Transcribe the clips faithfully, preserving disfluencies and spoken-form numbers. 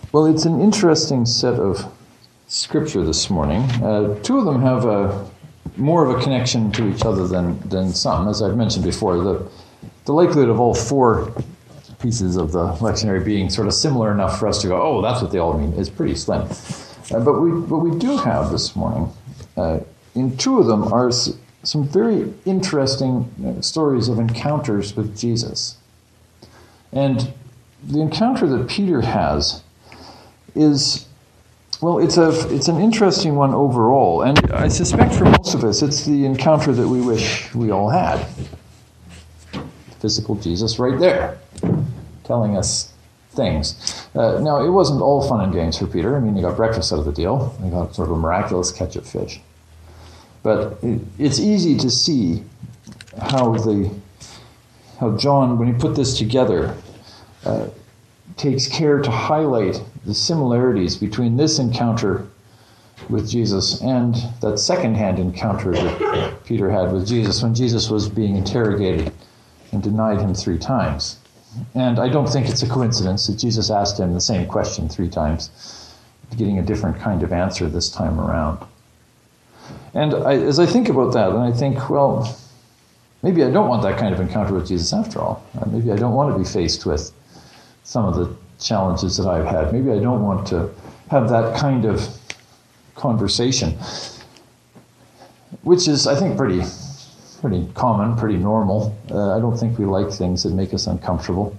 Well, it's an interesting set of scripture this morning. Uh, two of them have a more of a connection to each other than, than some. As I've mentioned before, the, the likelihood of all four pieces of the lectionary being sort of similar enough for us to go, oh, that's what they all mean, is pretty slim. Uh, but we what we do have this morning, uh, in two of them are s- some very interesting uh, stories of encounters with Jesus. And the encounter that Peter has is, well, it's a it's an interesting one overall, and I suspect for most of us, it's the encounter that we wish we all had. Physical Jesus right there, telling us things. Uh, now, it wasn't all fun and games for Peter. I mean, he got breakfast out of the deal. He got sort of a miraculous catch of fish. But it, it's easy to see how the how John, when he put this together, uh, takes care to highlight the similarities between this encounter with Jesus and that second-hand encounter that Peter had with Jesus when Jesus was being interrogated and denied him three times. And I don't think it's a coincidence that Jesus asked him the same question three times, getting a different kind of answer this time around. And I, as I think about that, and I think, well, maybe I don't want that kind of encounter with Jesus after all. Uh, maybe I don't want to be faced with some of the challenges that I've had. Maybe I don't want to have that kind of conversation, which is, I think, pretty pretty common, pretty normal. Uh, I don't think we like things that make us uncomfortable.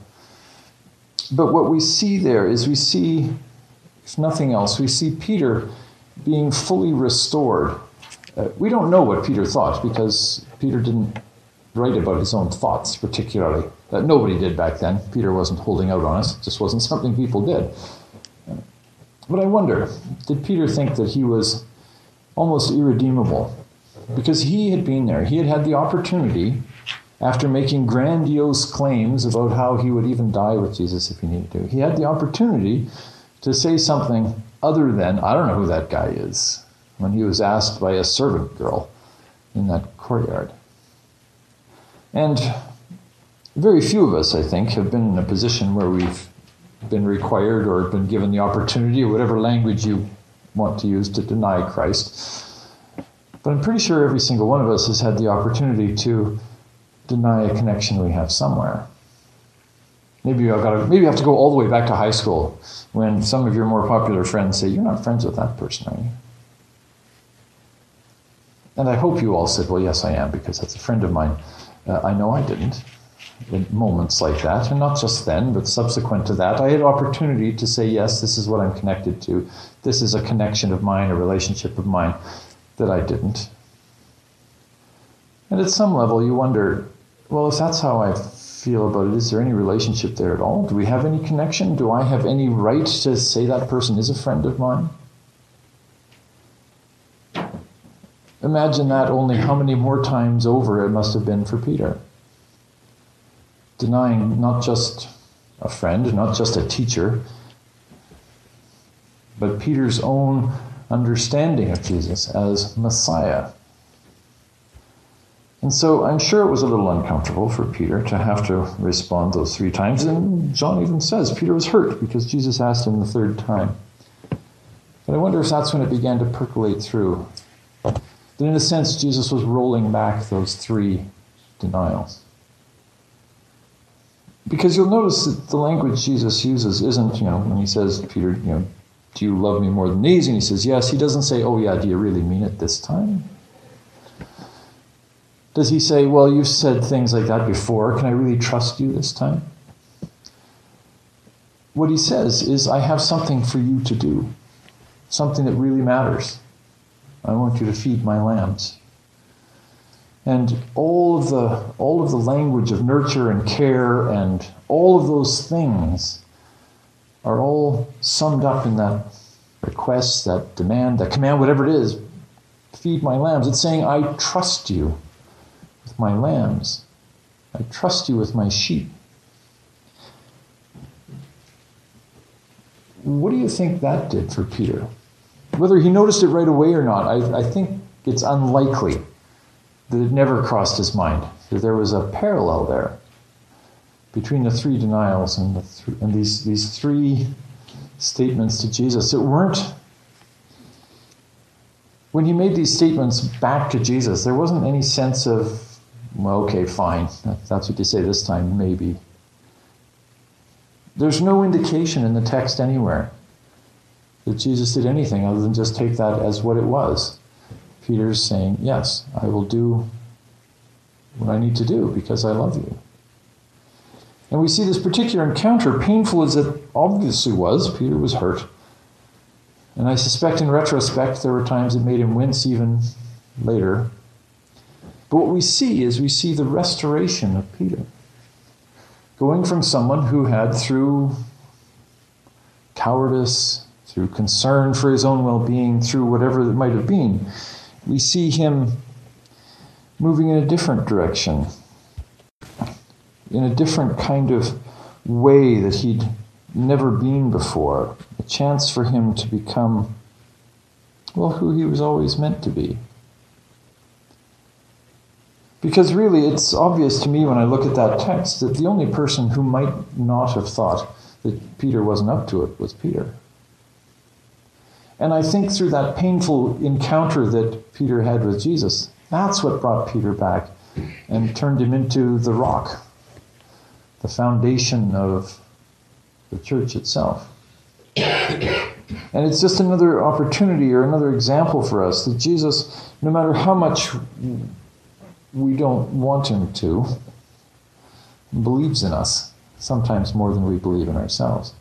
But what we see there is we see, if nothing else, we see Peter being fully restored. Uh, we don't know what Peter thought because Peter didn't write about his own thoughts particularly. Uh, nobody did back then. Peter wasn't holding out on us. It just wasn't something people did. But I wonder, did Peter think that he was almost irredeemable? Because he had been there. He had had the opportunity, after making grandiose claims about how he would even die with Jesus if he needed to, he had the opportunity to say something other than, I don't know who that guy is, when he was asked by a servant girl in that courtyard. And very few of us, I think, have been in a position where we've been required or been given the opportunity, or whatever language you want to use, to deny Christ. But I'm pretty sure every single one of us has had the opportunity to deny a connection we have somewhere. Maybe I've got to, maybe I have to go all the way back to high school when some of your more popular friends say, "You're not friends with that person, are you?" And I hope you all said, "Well, yes, I am, because that's a friend of mine." Uh, I know I didn't. In moments like that, and not just then, but subsequent to that, I had opportunity to say, yes, this is what I'm connected to. This is a connection of mine, a relationship of mine that I didn't. And at some level, you wonder, well, if that's how I feel about it, is there any relationship there at all? Do we have any connection? Do I have any right to say that person is a friend of mine? Imagine that only how many more times over it must have been for Peter. Denying not just a friend, not just a teacher, but Peter's own understanding of Jesus as Messiah. And so I'm sure it was a little uncomfortable for Peter to have to respond those three times. And John even says Peter was hurt because Jesus asked him the third time. But I wonder if that's when it began to percolate through. That in a sense, Jesus was rolling back those three denials. Because you'll notice that the language Jesus uses isn't, you know, when he says, Peter, you know, do you love me more than these? And he says, yes. He doesn't say, oh yeah, do you really mean it this time? Does he say, well, you've said things like that before. Can I really trust you this time? What he says is, I have something for you to do. Something that really matters. I want you to feed my lambs. And all of the all of the language of nurture and care and all of those things are all summed up in that request, that demand, that command, whatever it is, feed my lambs. It's saying, I trust you with my lambs. I trust you with my sheep. What do you think that did for Peter? Whether he noticed it right away or not, I, I think it's unlikely that it never crossed his mind, that there was a parallel there between the three denials and, the th- and these, these three statements to Jesus, it weren't, when he made these statements back to Jesus, there wasn't any sense of, well, okay, fine, that's what you say this time, maybe. There's no indication in the text anywhere that Jesus did anything other than just take that as what it was. Peter's saying, yes, I will do what I need to do because I love you. And we see this particular encounter, painful as it obviously was. Peter was hurt. And I suspect in retrospect there were times it made him wince even later. But what we see is we see the restoration of Peter. Going from someone who had, through cowardice, through concern for his own well-being, through whatever it might have been, we see him moving in a different direction, in a different kind of way that he'd never been before, a chance for him to become, well, who he was always meant to be. Because really, it's obvious to me when I look at that text that the only person who might not have thought that Peter wasn't up to it was Peter. And I think through that painful encounter that Peter had with Jesus, that's what brought Peter back and turned him into the rock, the foundation of the church itself. And it's just another opportunity or another example for us that Jesus, no matter how much we don't want him to, believes in us, sometimes more than we believe in ourselves,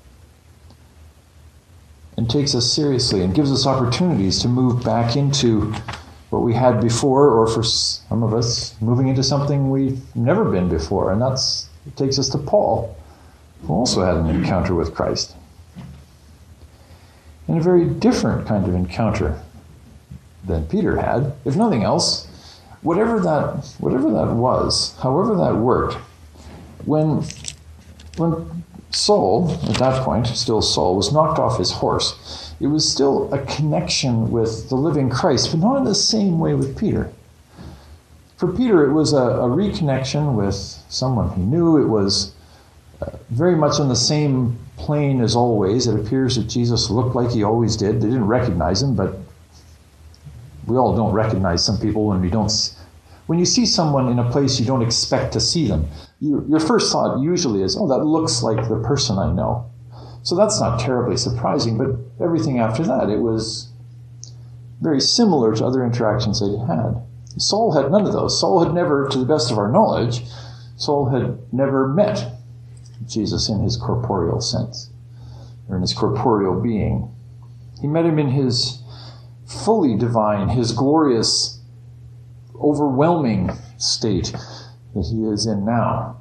and takes us seriously and gives us opportunities to move back into what we had before, or for some of us, moving into something we've never been before. And that's, it takes us to Paul, who also had an encounter with Christ. And a very different kind of encounter than Peter had. If nothing else, whatever that whatever that was, however that worked, when when Saul, at that point, still Saul, was knocked off his horse, it was still a connection with the living Christ, but not in the same way with Peter. For Peter, it was a, a reconnection with someone he knew. It was uh, very much on the same plane as always. It appears that Jesus looked like he always did. They didn't recognize him, but we all don't recognize some people when we don't. When you see someone in a place you don't expect to see them, you, your first thought usually is, oh, that looks like the person I know. So that's not terribly surprising, but everything after that, it was very similar to other interactions that he had. Saul had none of those. Saul had never, to the best of our knowledge, Saul had never met Jesus in his corporeal sense, or in his corporeal being. He met him in his fully divine, his glorious, overwhelming state that he is in now.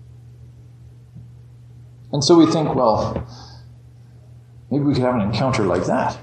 And so we think, well, maybe we could have an encounter like that.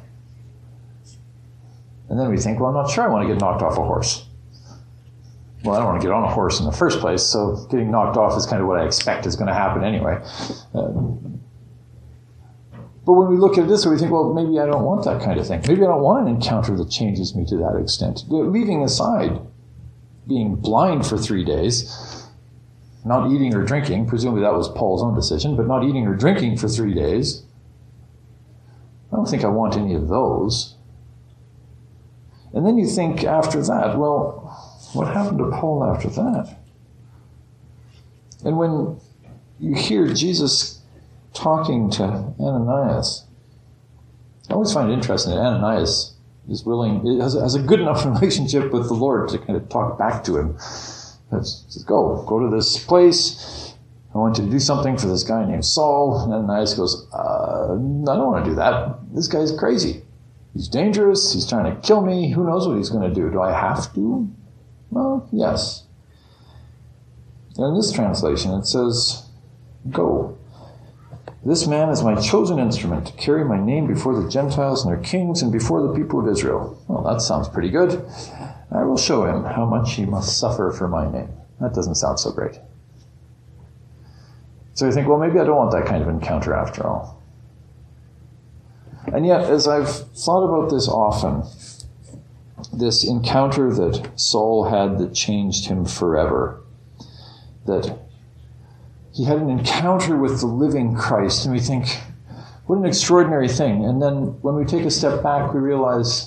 And then we think, well, I'm not sure I want to get knocked off a horse. Well, I don't want to get on a horse in the first place, so getting knocked off is kind of what I expect is going to happen anyway. Um, But when we look at it this way, we think, well, maybe I don't want that kind of thing. Maybe I don't want an encounter that changes me to that extent. Leaving aside being blind for three days, not eating or drinking, presumably that was Paul's own decision, but not eating or drinking for three days, I don't think I want any of those. And then you think after that, well, what happened to Paul after that? And when you hear Jesus talking to Ananias, I always find it interesting that Ananias is willing, has, has a good enough relationship with the Lord to kind of talk back to him. Says, go, go to this place. I want you to do something for this guy named Saul. And Ananias goes, uh, I don't want to do that. This guy's crazy. He's dangerous. He's trying to kill me. Who knows what he's going to do? Do I have to? Well, yes. And in this translation, it says, go. This man is my chosen instrument to carry my name before the Gentiles and their kings and before the people of Israel. Well, that sounds pretty good. I will show him how much he must suffer for my name. That doesn't sound so great. So you think, well, maybe I don't want that kind of encounter after all. And yet, as I've thought about this often, this encounter that Saul had that changed him forever, that he had an encounter with the living Christ, and we think, What an extraordinary thing. And then when we take a step back, we realize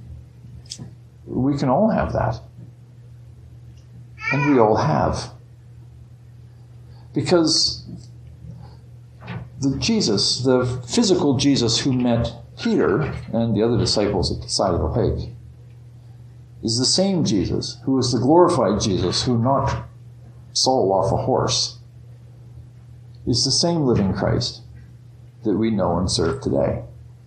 we can all have that. And we all have. Because the Jesus, the physical Jesus who met Peter and the other disciples at the side of the lake, is the same Jesus who is the glorified Jesus who knocked Saul off a horse, is the same living Christ that we know and serve today.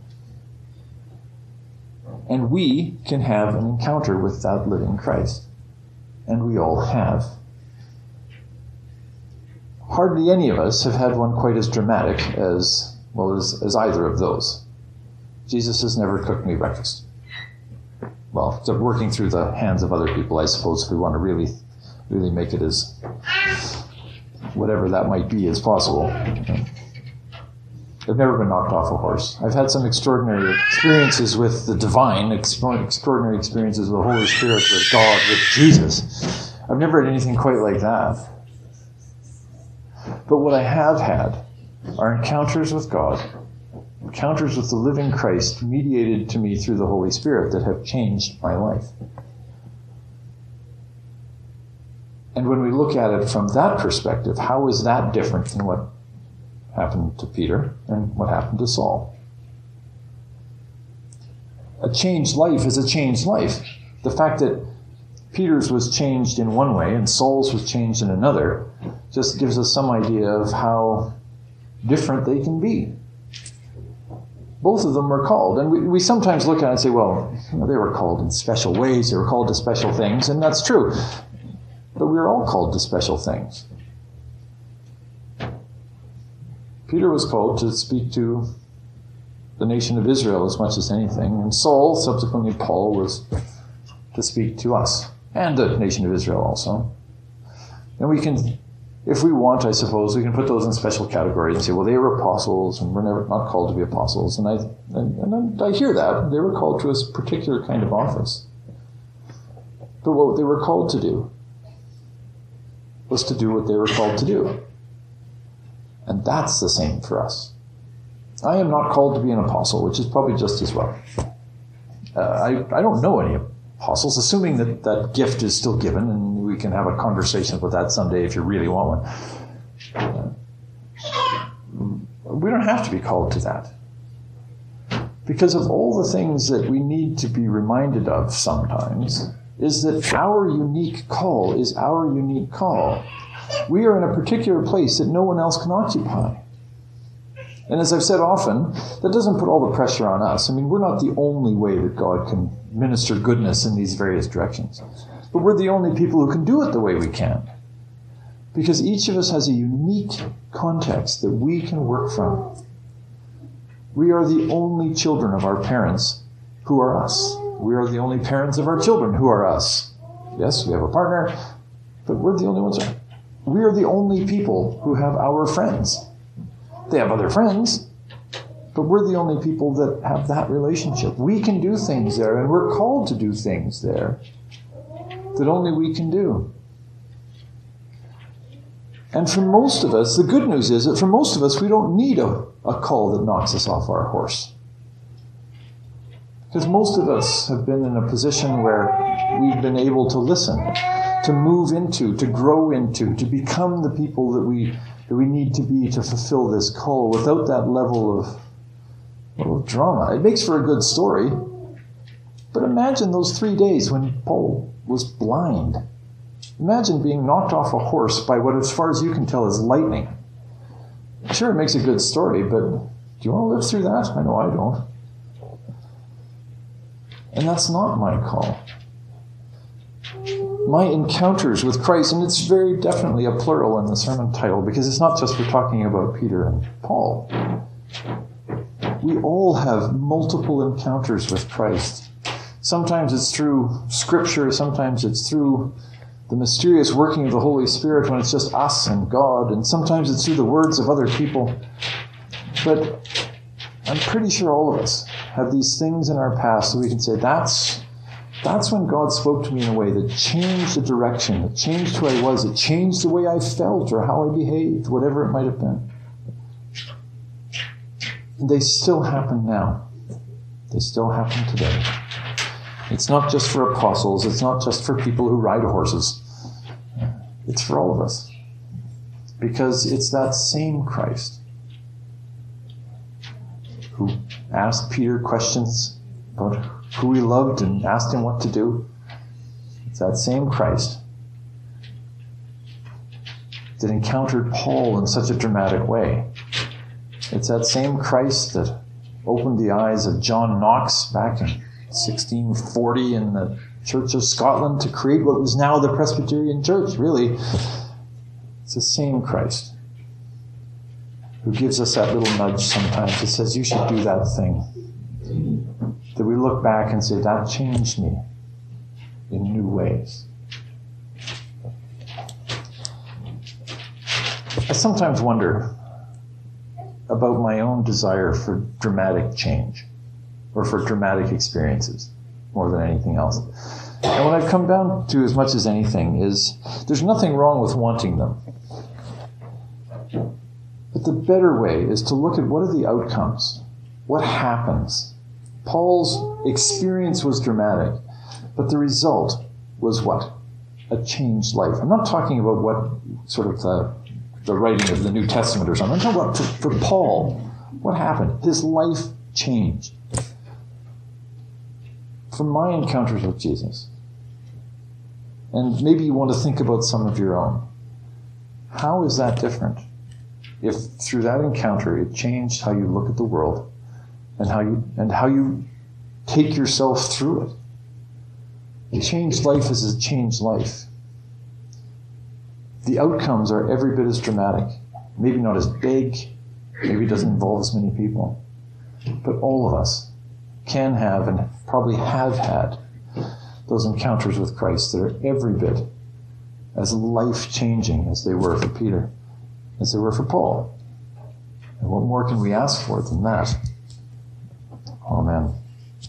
And we can have an encounter with that living Christ. And we all have. Hardly any of us have had one quite as dramatic as, well, as, as either of those. Jesus has never cooked me breakfast. Well, except working through the hands of other people, I suppose, if we want to really, really make it as, whatever that might be, as possible. I've never been knocked off a horse. I've had some extraordinary experiences with the divine, extraordinary experiences with the Holy Spirit, with God, with Jesus. I've never had anything quite like that. But what I have had are encounters with God, encounters with the living Christ mediated to me through the Holy Spirit that have changed my life. And when we look at it from that perspective, how is that different than what happened to Peter and what happened to Saul? A changed life is a changed life. The fact that Peter's was changed in one way and Saul's was changed in another just gives us some idea of how different they can be. Both of them were called. And we, we sometimes look at it and say, well, you know, they were called in special ways, they were called to special things, and that's true. But we're all called to special things. Peter was called to speak to the nation of Israel as much as anything, and Saul, subsequently Paul, was to speak to us, and the nation of Israel also. And we can, if we want, I suppose, we can put those in special categories and say, well, they were apostles, and we're never not called to be apostles. And I and, and I hear that. They were called to a particular kind of office. But what they were called to do was to do what they were called to do. And that's the same for us. I am not called to be an apostle, which is probably just as well. Uh, I, I don't know any apostles, assuming that that gift is still given, and we can have a conversation about that someday if you really want one. Uh, we don't have to be called to that. Because of all the things that we need to be reminded of sometimes, is that our unique call is our unique call. We are in a particular place that no one else can occupy. And as I've said often, that doesn't put all the pressure on us. I mean, we're not the only way that God can minister goodness in these various directions. But we're the only people who can do it the way we can. Because each of us has a unique context that we can work from. We are the only children of our parents who are us. We are the only parents of our children who are us. Yes, we have a partner, but we're the only ones. We are the only people who have our friends. They have other friends, but we're the only people that have that relationship. We can do things there, and we're called to do things there that only we can do. And for most of us, the good news is that for most of us, we don't need a, a call that knocks us off our horse. Because most of us have been in a position where we've been able to listen, to move into, to grow into, to become the people that we that we need to be to fulfill this call without that level of, well, of drama. It makes for a good story. But imagine those three days when Paul was blind. Imagine being knocked off a horse by what, as far as you can tell, is lightning. Sure, it makes a good story, but do you want to live through that? I know I don't. And that's not my call. My encounters with Christ, and it's very definitely a plural in the sermon title, because it's not just we're talking about Peter and Paul. We all have multiple encounters with Christ. Sometimes it's through Scripture, sometimes it's through the mysterious working of the Holy Spirit when it's just us and God, and sometimes it's through the words of other people. But I'm pretty sure all of us have these things in our past that we can say, that's That's when God spoke to me in a way that changed the direction, it changed who I was, it changed the way I felt or how I behaved, whatever it might have been. They still happen now. They still happen today. It's not just for apostles. It's not just for people who ride horses. It's for all of us. Because it's that same Christ who asked Peter questions about who he loved and asked him what to do. It's that same Christ that encountered Paul in such a dramatic way. It's that same Christ that opened the eyes of John Knox back in sixteen forty in the Church of Scotland to create what was now the Presbyterian Church, really. It's the same Christ who gives us that little nudge sometimes that says, you should do that thing. That we look back and say, that changed me in new ways. I sometimes wonder about my own desire for dramatic change or for dramatic experiences more than anything else. And what I've come down to as much as anything is there's nothing wrong with wanting them. But the better way is to look at what are the outcomes? What happens? Paul's experience was dramatic, but the result was what? A changed life. I'm not talking about what sort of the, the writing of the New Testament or something. I'm talking about for, for Paul, what happened? His life changed. From my encounters with Jesus, and maybe you want to think about some of your own. How is that different? If through that encounter it changed how you look at the world and how you and how you take yourself through it. A changed life is a changed life. The outcomes are every bit as dramatic. Maybe not as big, maybe it doesn't involve as many people. But all of us can have and probably have had those encounters with Christ that are every bit as life-changing as they were for Peter, as they were for Paul. And what more can we ask for than that? Amen.